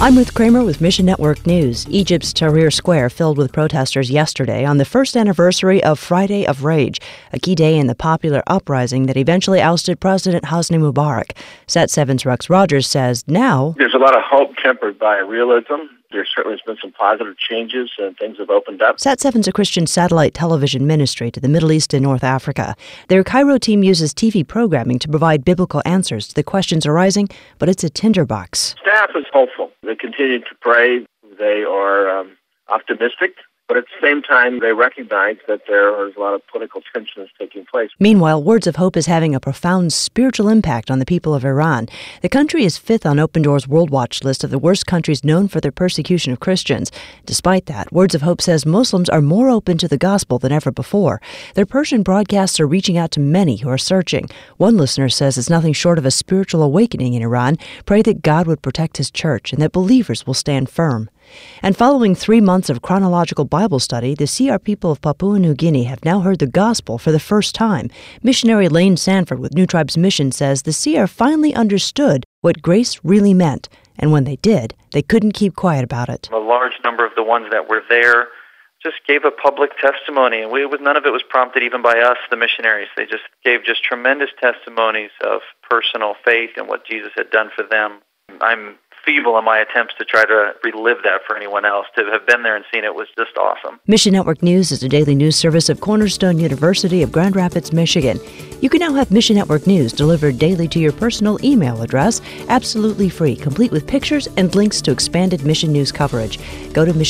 I'm Ruth Kramer with Mission Network News. Egypt's Tahrir Square filled with protesters yesterday on the first anniversary of Friday of Rage, a key day in the popular uprising that eventually ousted President Hosni Mubarak. Sat7's Rex Rogers says now there's a lot of hope tempered by realism. There certainly has been some positive changes and things have opened up. Sat7's a Christian satellite television ministry to the Middle East and North Africa. Their Cairo team uses TV programming to provide biblical answers to the questions arising, but it's a tinderbox. Staff is hopeful. They continue to pray. They are optimistic. But at the same time, they recognize that there is a lot of political tensions taking place. Meanwhile, Words of Hope is having a profound spiritual impact on the people of Iran. The country is fifth on Open Doors' World Watch list of the worst countries known for their persecution of Christians. Despite that, Words of Hope says Muslims are more open to the gospel than ever before. Their Persian broadcasts are reaching out to many who are searching. One listener says it's nothing short of a spiritual awakening in Iran. Pray that God would protect his church and that believers will stand firm. And following 3 months of chronological Bible study, the Seer people of Papua New Guinea have now heard the gospel for the first time. Missionary Lane Sanford with New Tribes Mission says the Seer finally understood what grace really meant, and when they did, they couldn't keep quiet about it. A large number of the ones that were there just gave a public testimony, and none of it was prompted even by us, the missionaries. They just gave tremendous testimonies of personal faith and what Jesus had done for them. I'm feeble in my attempts to try to relive that for anyone else. To have been there and seen it was just awesome. Mission Network News is a daily news service of Cornerstone University of Grand Rapids, Michigan. You can now have Mission Network News delivered daily to your personal email address, absolutely free, complete with pictures and links to expanded mission news coverage. Go to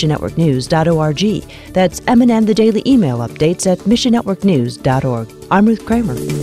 missionnetworknews.org. That's M&N the daily email updates at missionnetworknews.org. I'm Ruth Kramer.